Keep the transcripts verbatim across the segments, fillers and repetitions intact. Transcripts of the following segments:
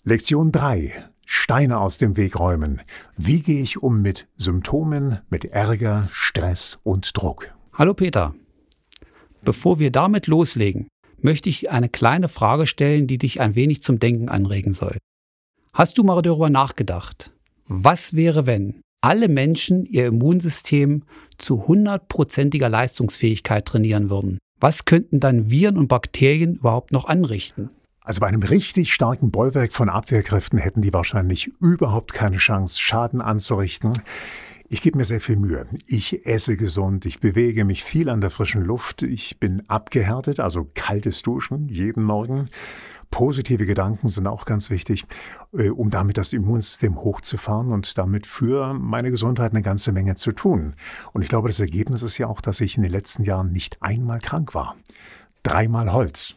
Lektion drei. Steine aus dem Weg räumen. Wie gehe ich um mit Symptomen, mit Ärger, Stress und Druck? Hallo Peter. Bevor wir damit loslegen, möchte ich eine kleine Frage stellen, die dich ein wenig zum Denken anregen soll. Hast du mal darüber nachgedacht, was wäre, wenn alle Menschen ihr Immunsystem zu hundertprozentiger Leistungsfähigkeit trainieren würden? Was könnten dann Viren und Bakterien überhaupt noch anrichten? Also bei einem richtig starken Bollwerk von Abwehrkräften hätten die wahrscheinlich überhaupt keine Chance, Schaden anzurichten. Ich gebe mir sehr viel Mühe. Ich esse gesund, ich bewege mich viel an der frischen Luft, ich bin abgehärtet, also kaltes Duschen jeden Morgen. Positive Gedanken sind auch ganz wichtig, um damit das Immunsystem hochzufahren und damit für meine Gesundheit eine ganze Menge zu tun. Und ich glaube, das Ergebnis ist ja auch, dass ich in den letzten Jahren nicht einmal krank war. Dreimal Holz.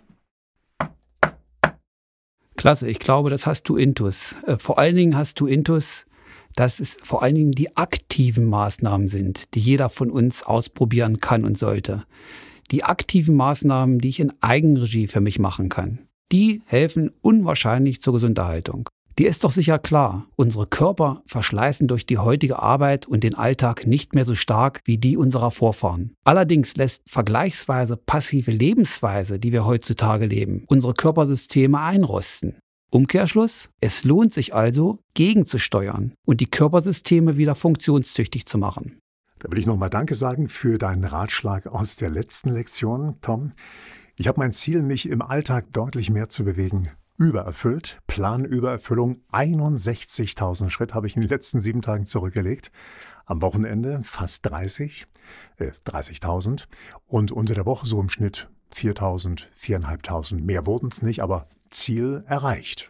Klasse, ich glaube, das hast du intus. Vor allen Dingen hast du intus, dass es vor allen Dingen die aktiven Maßnahmen sind, die jeder von uns ausprobieren kann und sollte. Die aktiven Maßnahmen, die ich in Eigenregie für mich machen kann, die helfen unwahrscheinlich zur Gesunderhaltung. Dir ist doch sicher klar, unsere Körper verschleißen durch die heutige Arbeit und den Alltag nicht mehr so stark wie die unserer Vorfahren. Allerdings lässt vergleichsweise passive Lebensweise, die wir heutzutage leben, unsere Körpersysteme einrosten. Umkehrschluss: Es lohnt sich also, gegenzusteuern und die Körpersysteme wieder funktionstüchtig zu machen. Da will ich nochmal Danke sagen für deinen Ratschlag aus der letzten Lektion, Tom. Ich habe mein Ziel, mich im Alltag deutlich mehr zu bewegen, übererfüllt. Planübererfüllung, einundsechzigtausend Schritt habe ich in den letzten sieben Tagen zurückgelegt. Am Wochenende fast dreißig, äh, dreißigtausend und unter der Woche so im Schnitt viertausend, viertausendfünfhundert. Mehr wurden es nicht, aber Ziel erreicht.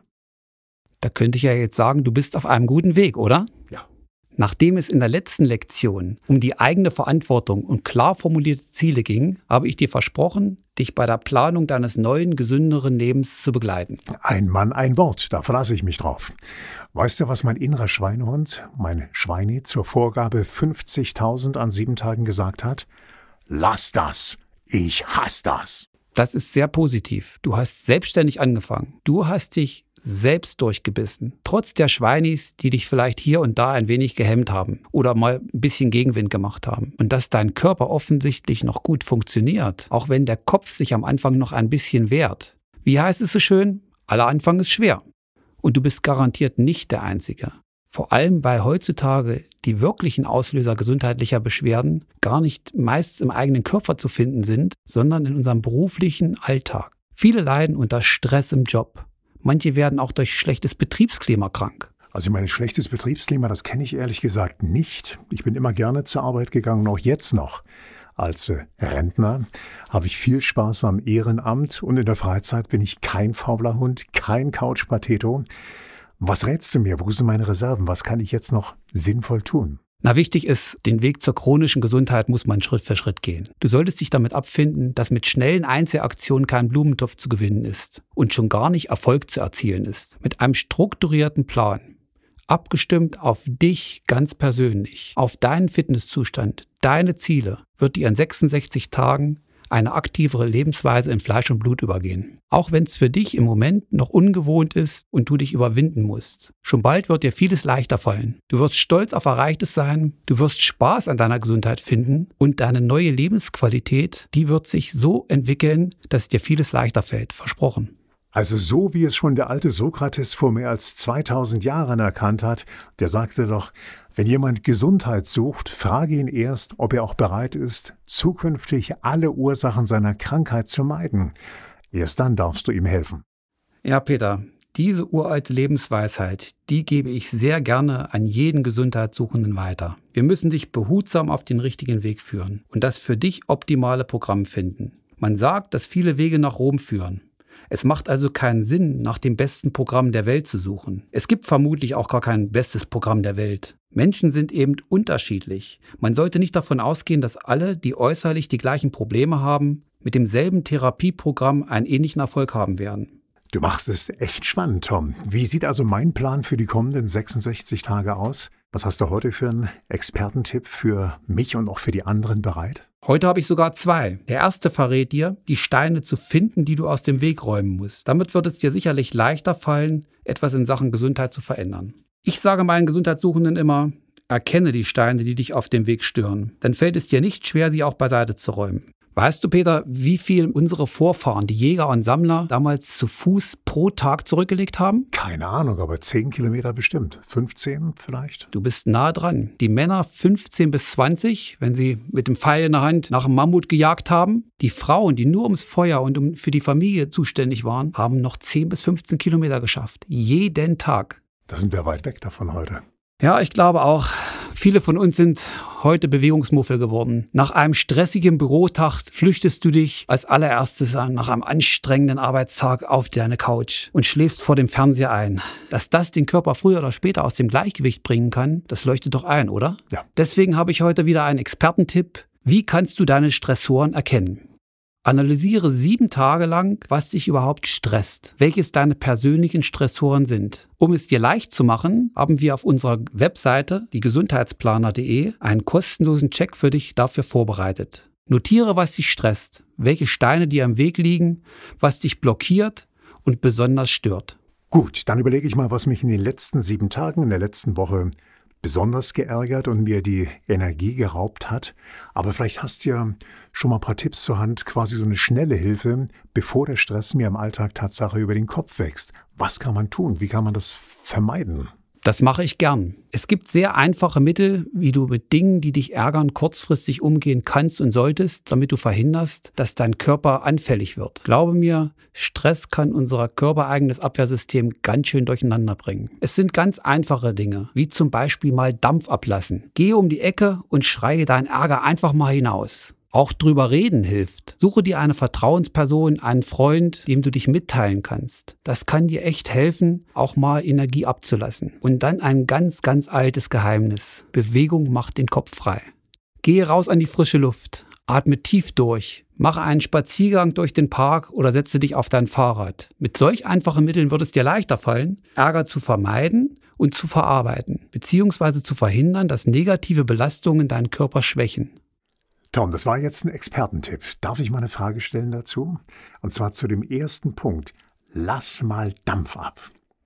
Da könnte ich ja jetzt sagen, du bist auf einem guten Weg, oder? Ja. Nachdem es in der letzten Lektion um die eigene Verantwortung und klar formulierte Ziele ging, habe ich dir versprochen, dich bei der Planung deines neuen, gesünderen Lebens zu begleiten. Ein Mann, ein Wort, da verlasse ich mich drauf. Weißt du, was mein innerer Schweinehund, mein Schweini, zur Vorgabe fünfzigtausend an sieben Tagen gesagt hat? Lass das, ich hasse das. Das ist sehr positiv. Du hast selbstständig angefangen. Du hast dich selbst durchgebissen. Trotz der Schweinis, die dich vielleicht hier und da ein wenig gehemmt haben oder mal ein bisschen Gegenwind gemacht haben. Und dass dein Körper offensichtlich noch gut funktioniert, auch wenn der Kopf sich am Anfang noch ein bisschen wehrt. Wie heißt es so schön? Aller Anfang ist schwer. Und du bist garantiert nicht der Einzige. Vor allem, weil heutzutage die wirklichen Auslöser gesundheitlicher Beschwerden gar nicht meist im eigenen Körper zu finden sind, sondern in unserem beruflichen Alltag. Viele leiden unter Stress im Job. Manche werden auch durch schlechtes Betriebsklima krank. Also mein schlechtes Betriebsklima, das kenne ich ehrlich gesagt nicht. Ich bin immer gerne zur Arbeit gegangen, auch jetzt noch. Als äh, Rentner habe ich viel Spaß am Ehrenamt und in der Freizeit bin ich kein fauler Hund, kein Couchpotato. Was rätst du mir? Wo sind meine Reserven? Was kann ich jetzt noch sinnvoll tun? Na, wichtig ist, den Weg zur chronischen Gesundheit muss man Schritt für Schritt gehen. Du solltest dich damit abfinden, dass mit schnellen Einzelaktionen kein Blumentopf zu gewinnen ist und schon gar nicht Erfolg zu erzielen ist. Mit einem strukturierten Plan, abgestimmt auf dich ganz persönlich, auf deinen Fitnesszustand, deine Ziele, wird dir in sechsundsechzig Tagen eine aktivere Lebensweise in Fleisch und Blut übergehen. Auch wenn es für dich im Moment noch ungewohnt ist und du dich überwinden musst. Schon bald wird dir vieles leichter fallen. Du wirst stolz auf Erreichtes sein, du wirst Spaß an deiner Gesundheit finden und deine neue Lebensqualität, die wird sich so entwickeln, dass dir vieles leichter fällt. Versprochen. Also so wie es schon der alte Sokrates vor mehr als zweitausend Jahren erkannt hat, der sagte doch, wenn jemand Gesundheit sucht, frage ihn erst, ob er auch bereit ist, zukünftig alle Ursachen seiner Krankheit zu meiden. Erst dann darfst du ihm helfen. Ja, Peter, diese uralte Lebensweisheit, die gebe ich sehr gerne an jeden Gesundheitssuchenden weiter. Wir müssen dich behutsam auf den richtigen Weg führen und das für dich optimale Programm finden. Man sagt, dass viele Wege nach Rom führen. Es macht also keinen Sinn, nach dem besten Programm der Welt zu suchen. Es gibt vermutlich auch gar kein bestes Programm der Welt. Menschen sind eben unterschiedlich. Man sollte nicht davon ausgehen, dass alle, die äußerlich die gleichen Probleme haben, mit demselben Therapieprogramm einen ähnlichen Erfolg haben werden. Du machst es echt spannend, Tom. Wie sieht also mein Plan für die kommenden sechsundsechzig Tage aus? Was hast du heute für einen Expertentipp für mich und auch für die anderen bereit? Heute habe ich sogar zwei. Der erste verrät dir, die Steine zu finden, die du aus dem Weg räumen musst. Damit wird es dir sicherlich leichter fallen, etwas in Sachen Gesundheit zu verändern. Ich sage meinen Gesundheitssuchenden immer, erkenne die Steine, die dich auf dem Weg stören. Dann fällt es dir nicht schwer, sie auch beiseite zu räumen. Weißt du, Peter, wie viel unsere Vorfahren, die Jäger und Sammler, damals zu Fuß pro Tag zurückgelegt haben? Keine Ahnung, aber zehn Kilometer bestimmt. fünfzehn vielleicht? Du bist nah dran. Die Männer fünfzehn bis zwanzig, wenn sie mit dem Pfeil in der Hand nach einem Mammut gejagt haben. Die Frauen, die nur ums Feuer und um, für die Familie zuständig waren, haben noch zehn bis fünfzehn Kilometer geschafft. Jeden Tag. Da sind wir weit weg davon heute. Ja, ich glaube auch, viele von uns sind heute Bewegungsmuffel geworden. Nach einem stressigen Bürotag flüchtest du dich als allererstes nach einem anstrengenden Arbeitstag auf deine Couch und schläfst vor dem Fernseher ein. Dass das den Körper früher oder später aus dem Gleichgewicht bringen kann, das leuchtet doch ein, oder? Ja. Deswegen habe ich heute wieder einen Expertentipp. Wie kannst du deine Stressoren erkennen? Analysiere sieben Tage lang, was dich überhaupt stresst, welches deine persönlichen Stressoren sind. Um es dir leicht zu machen, haben wir auf unserer Webseite, die gesundheitsplaner punkt de, einen kostenlosen Check für dich dafür vorbereitet. Notiere, was dich stresst, welche Steine dir im Weg liegen, was dich blockiert und besonders stört. Gut, dann überlege ich mal, was mich in den letzten sieben Tagen, in der letzten Woche besonders geärgert und mir die Energie geraubt hat. Aber vielleicht hast du ja schon mal ein paar Tipps zur Hand, quasi so eine schnelle Hilfe, bevor der Stress mir im Alltag Tatsache über den Kopf wächst. Was kann man tun? Wie kann man das vermeiden? Das mache ich gern. Es gibt sehr einfache Mittel, wie du mit Dingen, die dich ärgern, kurzfristig umgehen kannst und solltest, damit du verhinderst, dass dein Körper anfällig wird. Glaube mir, Stress kann unser körpereigenes Abwehrsystem ganz schön durcheinander bringen. Es sind ganz einfache Dinge, wie zum Beispiel mal Dampf ablassen. Gehe um die Ecke und schreie deinen Ärger einfach mal hinaus. Auch drüber reden hilft. Suche dir eine Vertrauensperson, einen Freund, dem du dich mitteilen kannst. Das kann dir echt helfen, auch mal Energie abzulassen. Und dann ein ganz, ganz altes Geheimnis. Bewegung macht den Kopf frei. Gehe raus an die frische Luft. Atme tief durch. Mache einen Spaziergang durch den Park oder setze dich auf dein Fahrrad. Mit solch einfachen Mitteln wird es dir leichter fallen, Ärger zu vermeiden und zu verarbeiten, beziehungsweise zu verhindern, dass negative Belastungen deinen Körper schwächen. Tom, das war jetzt ein Expertentipp. Darf ich mal eine Frage stellen dazu? Und zwar zu dem ersten Punkt. Lass mal Dampf ab.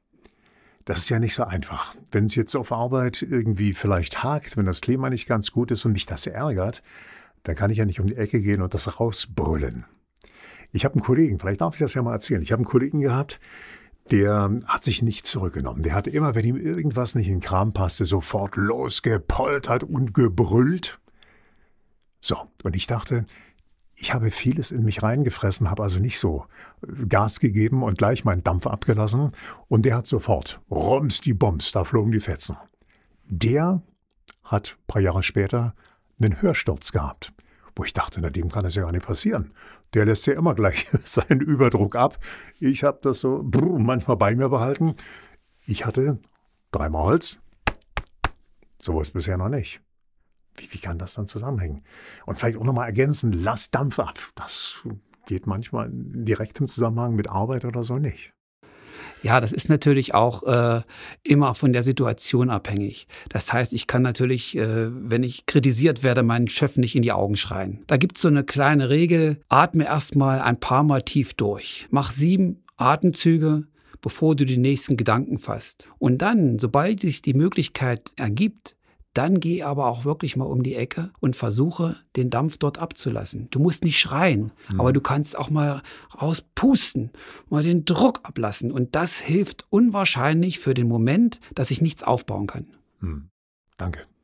Das ist ja nicht so einfach. Wenn es jetzt auf Arbeit irgendwie vielleicht hakt, wenn das Klima nicht ganz gut ist und mich das ärgert, dann kann ich ja nicht um die Ecke gehen und das rausbrüllen. Ich habe einen Kollegen, vielleicht darf ich das ja mal erzählen. Ich habe einen Kollegen gehabt, der hat sich nicht zurückgenommen. Der hatte immer, wenn ihm irgendwas nicht in den Kram passte, sofort losgepoltert und gebrüllt. So, und ich dachte, ich habe vieles in mich reingefressen, habe also nicht so Gas gegeben und gleich meinen Dampf abgelassen. Und der hat sofort, rums die Bombs, da flogen die Fetzen. Der hat ein paar Jahre später einen Hörsturz gehabt, wo ich dachte, na dem kann das ja gar nicht passieren. Der lässt ja immer gleich seinen Überdruck ab. Ich habe das so brr, manchmal bei mir behalten. Ich hatte dreimal Holz, sowas bisher noch nicht. Wie, wie kann das dann zusammenhängen? Und vielleicht auch nochmal ergänzen, lass Dampf ab. Das geht manchmal in direktem Zusammenhang mit Arbeit oder so nicht. Ja, das ist natürlich auch äh, immer von der Situation abhängig. Das heißt, ich kann natürlich, äh, wenn ich kritisiert werde, meinen Chef nicht in die Augen schreien. Da gibt es so eine kleine Regel, atme erstmal ein paar Mal tief durch. Mach sieben Atemzüge, bevor du die nächsten Gedanken fasst. Und dann, sobald sich die Möglichkeit ergibt, dann geh aber auch wirklich mal um die Ecke und versuche, den Dampf dort abzulassen. Du musst nicht schreien, mhm. aber du kannst auch mal rauspusten, mal den Druck ablassen. Und das hilft unwahrscheinlich für den Moment, dass ich nichts aufbauen kann. Mhm. Danke.